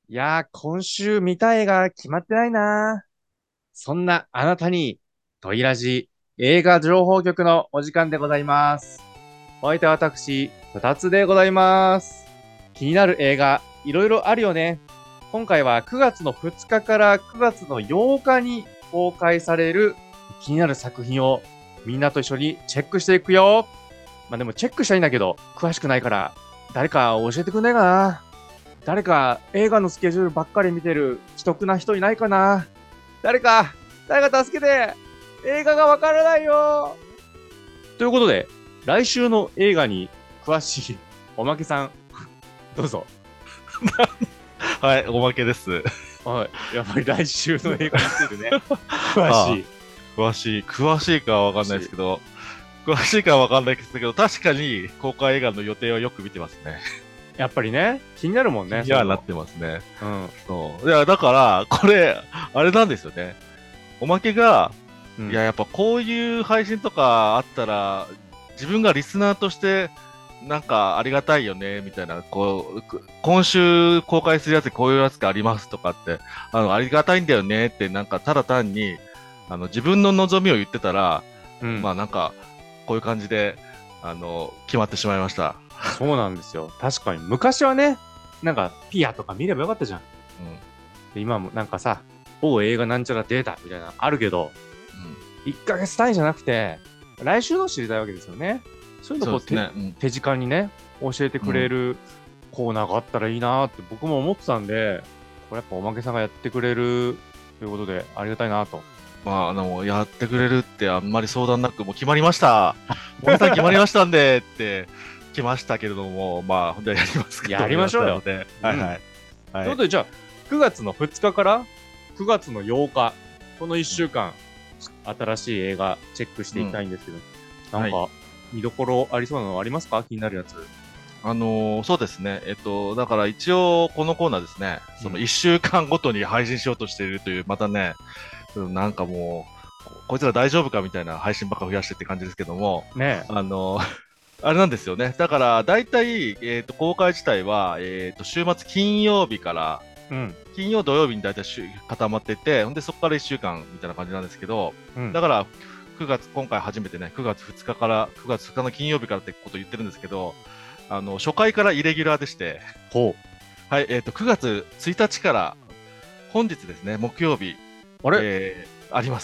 いやー、今週見たい映画決まってないな。そんなあなたに、トイラジ映画情報局のお時間でございます。お相手は私、こたつでございます。気になる映画、いろいろあるよね。今回は9月の2日から9月の8日に公開される気になる作品をみんなと一緒にチェックしていくよ。まあでもチェックしたいんだけど、詳しくないから、誰か教えてくんないかな。誰か映画のスケジュールばっかり見てる既得な人いないかな。誰か、誰か助けて。映画がわからないよ。ということで、来週の映画に詳しいおまけさん、どうぞ。 はい、おまけです。 はい。やっぱり来週の映画についてね、詳ああ、 しい。 詳しいかはわかんないですけど、詳しいかはわかんないですけど、確かに公開映画の予定はよく見てますね。 やっぱりね、気になるもんね、 気にそういうの。 はなってますね。 うん。 そう。いや、だから、これ、あれなんですよね。おまけが、いや、 うん。 やっぱこういう配信とかあったら、自分がリスナーとして、なんかありがたいよね、みたいな、今週公開するやつこういうやつがありますとかって、ありがたいんだよねって、なんかただ単に、自分の望みを言ってたら、 うん。 まあなんか、こういう感じで、決まってしまいました。 そうなんですよ。確かに。昔はね、なんか、ピアとか見ればよかったじゃん。 うん。 で今もなんかさ、某映画なんちゃらデータみたいなのあるけど、 うん。 1ヶ月単位じゃなくて、来週の知りたいわけですよね。そういうのをこうそうですね。うん。 手近にね、教えてくれるコーナーがあったらいいなーって僕も思ってたんで、これやっぱおまけさんがやってくれるということでありがたいなと。 まあ、やってくれるってあんまり相談なく、もう決まりました。お姉さん決まりましたんで、って来ましたけれども、まあ、本当はやりますかとやり思いましましょうよ。 たので、 うん。 はいはい。はい。 ということでじゃあ、9月の2日から9月の8日、この1週間、新しい映画チェックしていきたいんですけど、なんはい。 か見どころありそうなのありますか？気になるやつ。 そうですね。だから一応このコーナーですね、 うん。 その1週間ごとに配信しようとしているという、またね、なんかもう、こいつら大丈夫かみたいな配信ばっか増やしてって感じですけども、 ねあのあれなんですよね。だから、大体、公開自体は、週末金曜日から、 え。うん。 金曜土曜日に大体固まってて、ほんでそこから1週間みたいな感じなんですけど、 うん。 だから9月、今回初めてね、9月2日から、9月2日の金曜日からってことを言ってるんですけど、初回からイレギュラーでして、 ほはい、9月1日から本日ですね、木曜日、 う。あれあります。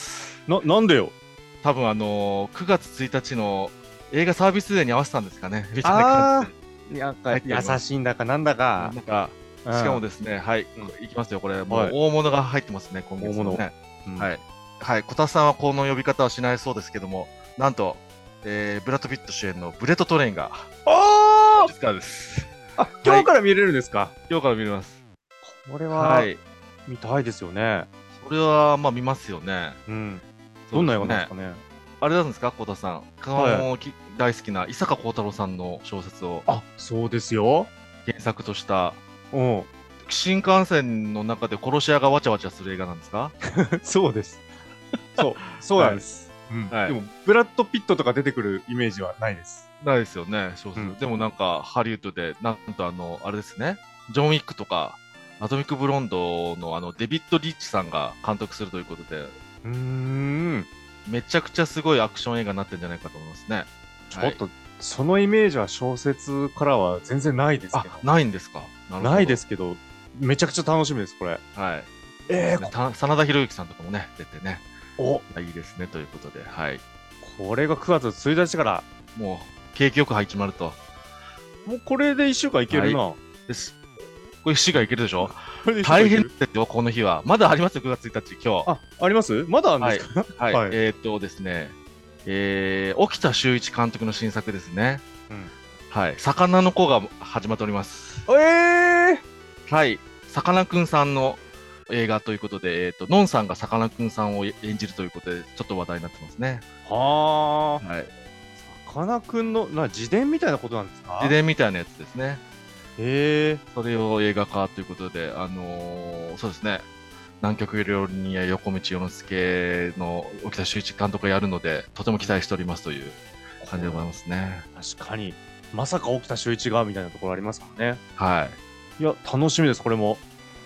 なんでよ。 多分9月1日の映画サービスデーに合わせたんですかね、みたいな感じあでー、なんか入っております。 優しいんだかなんだか。 なんか、しかもうん。 ですね、はい、 うん。 いきますよ、これ、もうはい。 大物が入ってますね、今大物。 月のね。 うん。 はい。はい、小田さんはこの呼び方はしないそうですけども、なんと、ブラッド・ピット主演のブレット・トレインが本あー日からです。 あ、 はい、 今日から見れるんですか？ 今日から見れます。 これははい。 見たいですよね。 それは、まあ見ますよね。 うん。どんな映そうですね。 画なんですかね。 あれなんですか、小田さん。 はい。 大好きな伊坂幸太郎さんの小説をあ、そうですよ。 原作としたうん。 新幹線の中で殺し屋がわちゃわちゃする映画なんですか？ そうです。そうなはい。 んです。うん。 はい。 でも、ブラッド・ピットとか出てくるイメージはないです。 ないですよね、小説。 うん。 でもなんか、ハリウッドで、なんとあれですね、ジョン・ウィックとか、アトミック・ブロンドのデビッド・リッチさんが監督するということで、 うーん。 めちゃくちゃすごいアクション映画になってるんじゃないかと思いますね。はい。 ちょっと、そのイメージは小説からは全然ないですけど。 あ、ないんですか。なるないでほど。 すけど、めちゃくちゃ楽しみです、これ。 はい。いいでえー、 すね。真田広之さんとかもね、出てね、 お、 いいですね、ということで、はい。 これが9月1日から、 もう、景気よく始まると。 もうこれで1週間いけはい。 るな。 です。これ7がいけるでしょ？ これで1週間大変いける。 ですよ、この日は。まだありますよ、9月1日、今日。 あ、ありますまだあるんではい。 すか？ はい。 はい。 ですね、沖田修一監督の新作ですね。 うん。 はい。魚の子が始まっております。 えー、 はい。さかなクンさんの映画ということで、のんさんがさかなクンさんを演じるということで、ちょっと話題になってますね。 はあ。 はい。 さかなクンの、自伝みたいなことなんです自か？ 伝みたいなやつですね。 へえ。 それを映画化ということで、そうですね。南極料理人や横道世之助の沖田修一監督がやるので、とても期待しておりますという感じでございますね。 確かに。まさか沖田修一がみたいなところありますもんね。 はいや、楽しみです、これも。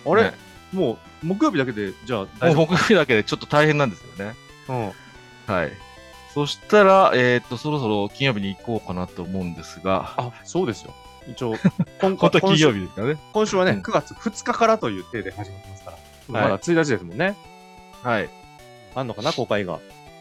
あれ、 ねもう木曜日だけで、じゃあも大丈う木曜日だけでちょっと大変なんですよね。 夫？うん。 はい。そしたら、そろそろ金曜日に行こうかなと思うんですが、 あ、そうですよ。一応、 本当は金曜日ですからね。 今週はね、 うん 9月2日からという体で始まってますから。 はいまだ1日ですもんね。 はい。 あんのかな、公開が。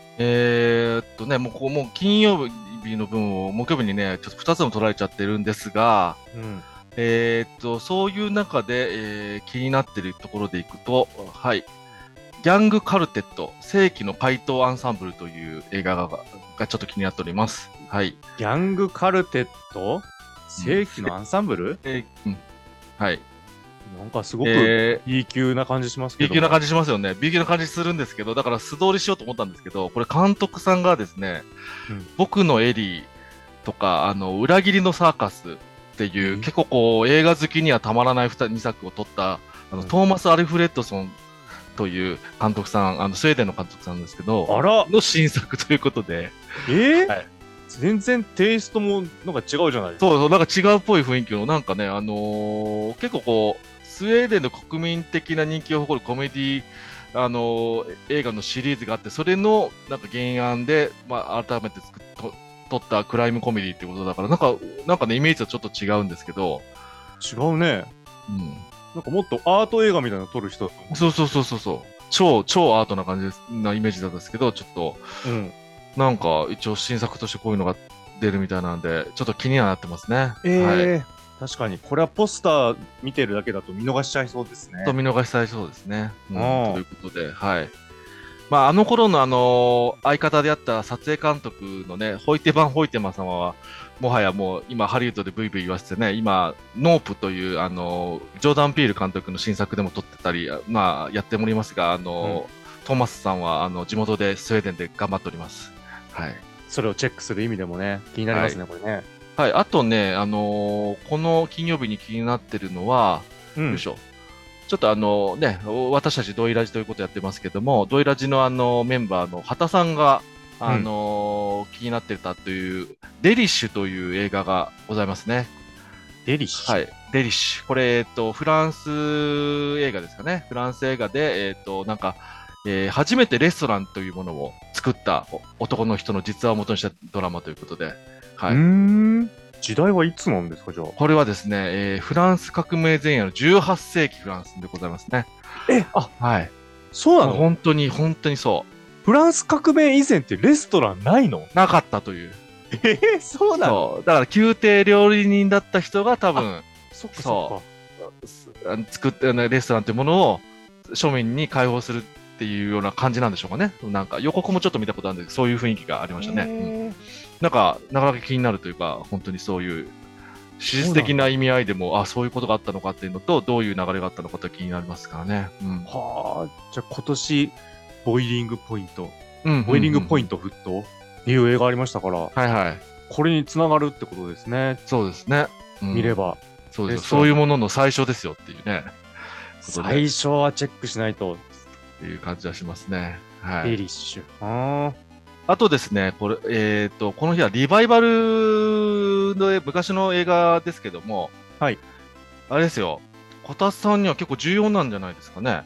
もう金曜日の分を木曜日にね、ちょっと2つも取られちゃってるんですが、 うん。 そういう中で、気になってるところでいくと、はい。ギャングカルテット、世紀の怪盗アンサンブルという映画がちょっと気になっております。はい。 ギャングカルテット世紀のアンサンブル、 はい。 なんかすごく B 級な感じしますけ B ど。 級な感じしますよね。B 級な感じするんですけど、だから素通りしようと思ったんですけど、これ監督さんがですね、僕のエリーとか、裏切りのサーカスっていう、結構こう、映画好きにはたまらない2作を撮った、トーマス・アルフレッドソンという監督さん、スウェーデンの監督さんですけど、 あらの新作ということで、はい全然テイストもなんか違うじゃないですか。 そう、なんか違うっぽい雰囲気の、なんかね、結構こう、スウェーデンの国民的な人気を誇るコメディ、映画のシリーズがあって、それのなんか原案で、まあ、改めて撮ったクライムコメディってことだから、なんかね、イメージとちょっと違うんですけど。 違うね。 うん。 なんかもっとアート映画みたいなの撮る人だと思う。 そう。超アートな感じなイメージだったんですけど、ちょっと、なんか一応新作としてこういうのが出るみたいなんで、ちょっと気にはなってますね。はい。 確かに、これはポスター見てるだけだと見逃しちゃいそうですね。 見逃しちゃいそうですね。ということで、はい。まあ、あの頃の相方であった撮影監督のね、ホイテバン・ホイテマ様は、もはやもう今ハリウッドでブイブイ言わせてね、今、ノープというジョーダン・ピール監督の新作でも撮ってたり、まあ、やっておりますが、トーマスさんは地元でスウェーデンで頑張っております。はい。 それをチェックする意味でもね、気になりますね、これね。 はい、あとね、この金曜日に気になってるのは、よいしょ。ちょっとね、私たちドイラジということやってますけども、ドイラジのメンバーの畑さんが、気になってたという、デリッシュという映画がございますね。 デリッシュ？ はい、デリッシュ。これ、フランス映画ですかね。フランス映画で、なんか、初めてレストランというものを作った男の人の実話を元にしたドラマということで、はい。 時代はいつなんですか、じゃあ。 これはですね、フランス革命前夜の18世紀フランスでございますね。はい。 そうなの？ 本当にそう。 フランス革命以前ってレストランないの？ なかったという。 そうなの？ だから宮廷料理人だった人が多分、作ったレストランというものを庶民に開放するっていうような感じなんでしょうかね。なんか予告もちょっと見たことあるんですけど、そういう雰囲気がありましたね。なんか、なかなか気になるというか、本当にそういう史実的な意味合いでも、そういうことがあったのかっていうのと、どういう流れがあったのかと気になりますからね。 はあ、じゃあ今年、ボイリングポイント、ボイリングポイント沸騰っていう映画ありましたから、これにつながるってことですね。 そうですね。 見れば。 そういうものの最初ですよっていうね。 最初はチェックしないと。 っていう感じはしますね。 はい。デリッシュ。 あとですね、これ、この日はリバイバルの昔の映画ですけども、 はい。 あれですよ、こたつさんには結構重要なんじゃないですかね。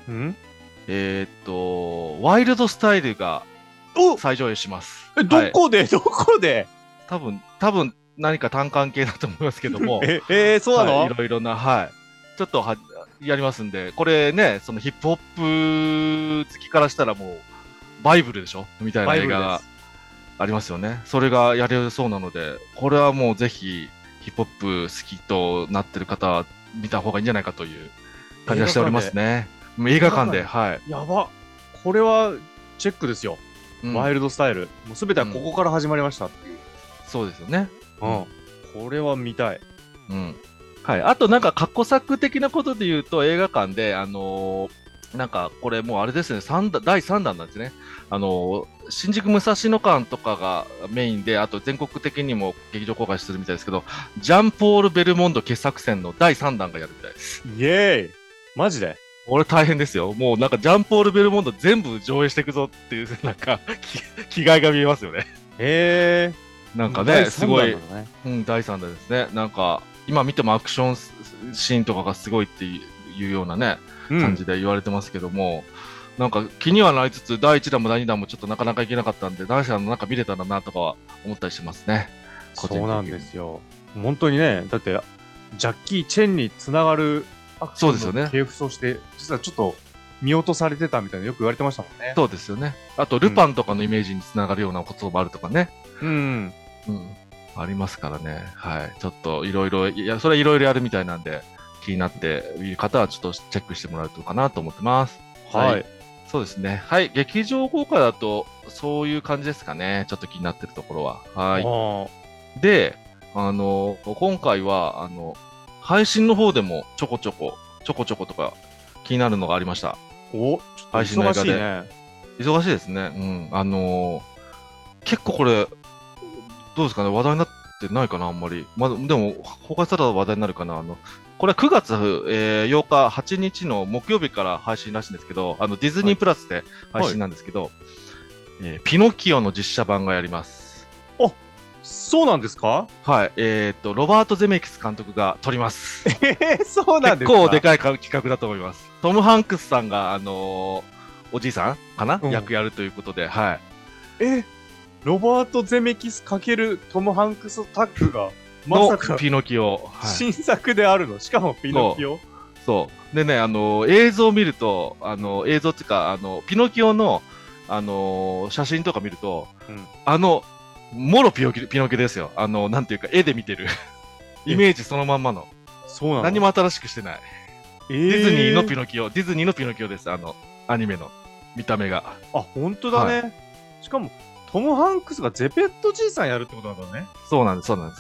ワイルドスタイルが再上映します。 どこで多分何か単関係だと思いますけども。 そうなの？ いろいろな、ちょっとやりますんで、これね、そのヒップホップ好きからしたらもう、バイブルでしょみたいな映画がありますよね。それがやれそうなので、これはもうぜひ、ヒップホップ好きとなってる方は見た方がいいんじゃないかという感じがしておりますね。映画館で、 やば。これはチェックですよ。ワイルドスタイル。もうすべてはここから始まりましたっていう。 そうですよね。 これは見たい。 はい。あとなんか過去作的なことで言うと映画館で、なんかこれもうあれですね、第3弾なんですね。新宿武蔵野館とかがメインで、あと全国的にも劇場公開するみたいですけど、ジャンポール・ベルモンド傑作選の第3弾がやるみたいです。 イエーイ！マジで？ 俺大変ですよ。もうなんかジャンポール・ベルモンド全部上映していくぞっていう、なんか気概が見えますよね。なんかね、すごい、第3弾ですね。なんか、今見てもアクションシーンとかがすごいっていうようなね、 うん感じで言われてますけども、なんか気にはなりつつ、第1弾も第2弾もちょっとなかなかいけなかったんで、第3弾のなんか見れたらなとかは思ったりしますね。個人的にそうなんですよ。本当にね、だって、ジャッキー・チェンにつながるアクションそうですよねの系譜として、実はちょっと見落とされてたみたいなよく言われてましたもんね。 そうですよね。あと、ルパンとかのイメージにつながるようなこともあるとかね。 うん。 うん。ありますからね。はい。ちょっといろいろ、いや、それはいろいろやるみたいなんで、気になっている方はちょっとチェックしてもらうとかなと思ってます。 はい。 そうですね。はい。劇場公開だと、そういう感じですかね。ちょっと気になってるところは。はい。 あで、今回は、配信の方でもちょこちょことか気になるのがありました。 ーお、ちょっと配信の映画で忙しいね。 忙しいですね。うん。結構これ、どうですかね、話題になってないかな、あんまり。まあ、でも、公開されたら話題になるかな。これは9月、8日、8日の木曜日から配信らしいんですけど、ディズニープラスで配信なんですけど、ピノキオの実写版がやります。 そうなんですか？ はい。ロバート・ゼメキス監督が撮ります。 そうなんですか？ 結構でかい企画だと思います。トム・ハンクスさんが、おじいさんかな、 うん役やるということで、はい。 ロバート・ゼメキス×トム・ハンクスタッグが、まのさかピノキオ。はい。 新作であるの？しかもピノキオ？ そう。でね、映像を見ると、映像っていうか、ピノキオの、写真とか見ると、 うんもろピノキオですよ。なんていうか、絵で見てる。イメージそのまんまの。 そうなの？ 何も新しくしてない。ディズニーのピノキオ、ディズニーのピノキオです。アニメの見た目が。 あ、本当だね。しかも、トム・ハンクスがゼペットじいさんやるってことなんだね。 そうなんです、そうなんです。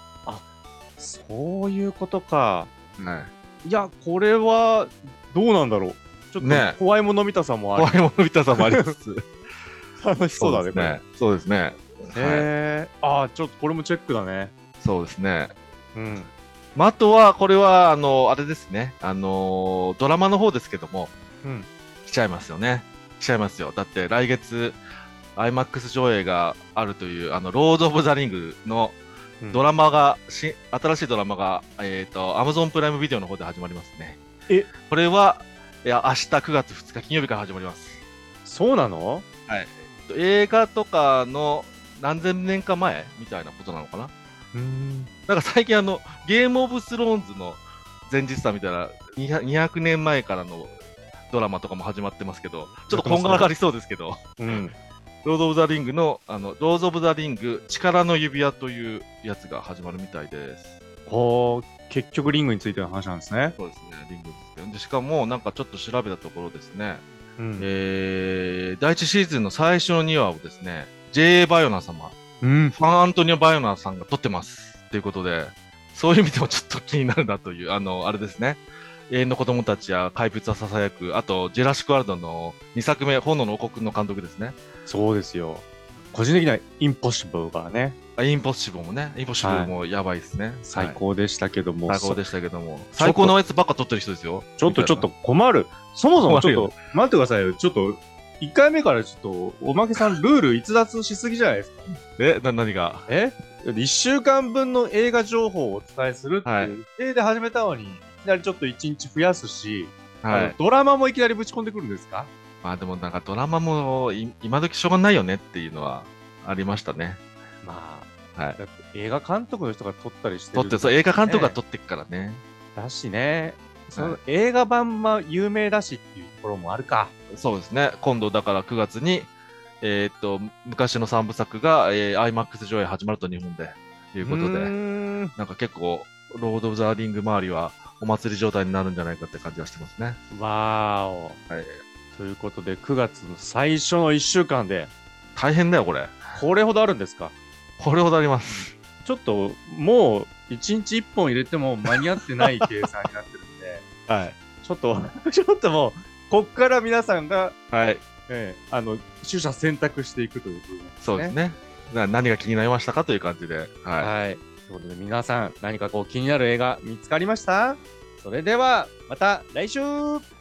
そういうことか。 はいや、これは、どうなんだろう。ちょっねと、怖いもの見たさもある。 怖いもの見たさもありつつ。 楽しそうだね、これ。 そうですね。 ちょっとこれもチェックだね。 そうですね。 うん。 まあ、あとは、これは、あれですね。ドラマの方ですけども、 うん。 来ちゃいますよね。来ちゃいますよ。だって来月、IMAX 上映があるという、ロード・オブ・ザ・リングのドラマが、新しいドラマが、Amazon プライムビデオの方で始まりますね。これは、明日9月2日金曜日から始まります。 そうなの？ はい。映画とかの何千年か前みたいなことなのかな。なんか最近ゲームオブスローンズの前日さみたいな200年前からのドラマとかも始まってますけど、ちょっとこんがらがりそうですけど、 うん。 ロード・オブ・ザ・リングの、ロード・オブ・ザ・リング力の指輪というやつが始まるみたいです。 結局リングについての話なんですね。 そうですね、リングですけど。でしかも、なんかちょっと調べたところですね、第1シーズンの最初の2話をですね、J.A. バイオナー様、ファン・アントニオ・バイオナーさんが撮ってます。ということで、そういう意味でもちょっと気になるなという、あれですね。永遠の子供たちや怪物は囁く、あと、ジェラシック・ワールドの2作目、炎の王国の監督ですね。 そうですよ。個人的にはインポッシブルがね、 インポッシブルもね、インポッシブルもやばいですね。 最高でしたけども。 最高でしたけども。最高のやつばっか撮ってる人ですよ。 ちょっと困る。そもそもちょっと、待ってくださいよ。ちょっと、1回目からちょっと、おまけさんルール逸脱しすぎじゃないですか。 何が 1週間分の映画情報をお伝えするっていう体で始めたのに、いきなりちょっと1日増やすし、ドラマもいきなりぶち込んでくるんですか？ まあでもなんかドラマも今時しょうがないよねっていうのはありましたね。 まあ、 だって映画監督の人が撮ったりしてる、そう映画監督が撮ってっからね。 だしね、その映画版も有名だしっていうところもあるか。 そうですね。今度だから9月に昔の3部作が、IMAX 上映始まると日本でいうことで、なんか結構ロード・オブ・ザ・リング周りはお祭り状態になるんじゃないかって感じはしてますね。 わーお。ということで9月の最初の1週間で大変だよこれ。 これほどあるんですか？ これほどあります。 ちょっともう1日1本入れても間に合ってない計算になってるんで、ちょっともうこっから皆さんが取捨選択していくということですね。 そうですね。何が気になりましたかという感じで。 ということで皆さん何かこう気になる映画見つかりました？それではまた来週。